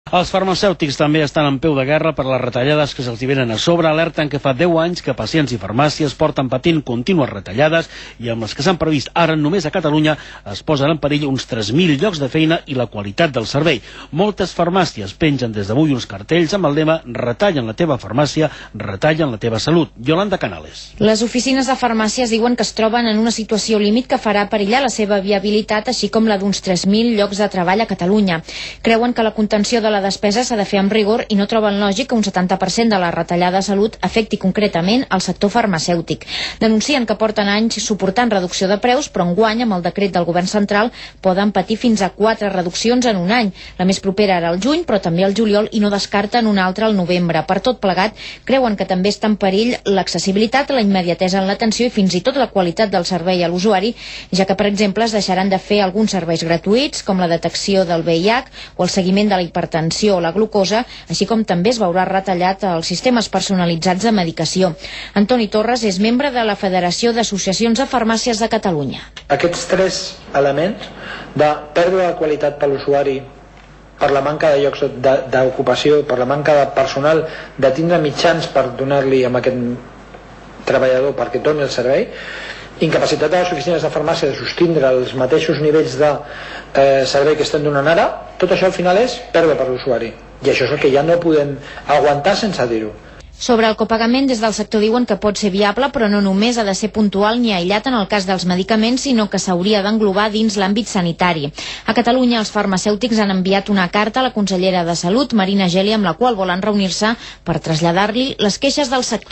Els farmacèutics també estan en peu de guerra per les retallades que se'ls venen a sobre. Alerten que fa 10 anys que pacients i farmàcies porten patint contínues retallades i amb les que s'han previst ara només a Catalunya es posen en perill uns 3.000 llocs de feina i la qualitat del servei. Moltes farmàcies pengen des d'avui uns cartells amb el lema "Retallen la teva farmàcia, retallen la teva salut". Yolanda Canales. Les oficines de farmàcies diuen que es troben en una situació límit que farà perillar la seva viabilitat, així com la d'uns 3.000 llocs de treball a Catalunya. Creuen que la contenció de la despesa s'ha de fer amb rigor i no troben lògic que un 70% de la retallada de salut afecti concretament el sector farmacèutic. Denuncien que porten anys suportant reducció de preus, però enguany, amb el decret del govern central, poden patir fins a 4 reduccions en un any. La més propera era al juny, però també al juliol, i no descarten una altra al novembre. Per tot plegat, creuen que també està en perill l'accessibilitat, la immediatesa en l'atenció i fins i tot la qualitat del servei a l'usuari, ja que, per exemple, es deixaran de fer alguns serveis gratuïts, com la detecció del VIH o el seguiment de la hipertensió o la glucosa, així com també es veurà retallat els sistemes personalitzats de medicació. Antoni Torres és membre de la Federació d'Associacions de Farmàcies de Catalunya. Aquests 3 elements de pèrdua de qualitat per l'usuari, per la manca de llocs d'ocupació, per la manca de personal, de tindre mitjans per donar-li a aquest treballador perquè torni el servei, incapacitat de les oficines de farmàcia de sostindre els mateixos nivells de servei que estem donant ara, tot això al final és pèrdua per l'usuari. I això és el que ja no podem aguantar sense dir-ho. Sobre el copagament, des del sector diuen que pot ser viable, però no només ha de ser puntual ni aïllat en el cas dels medicaments, sinó que s'hauria d'englobar dins l'àmbit sanitari. A Catalunya, els farmacèutics han enviat una carta a la consellera de Salut, Marina Geli, amb la qual volen reunir-se per traslladar-li les queixes del sector.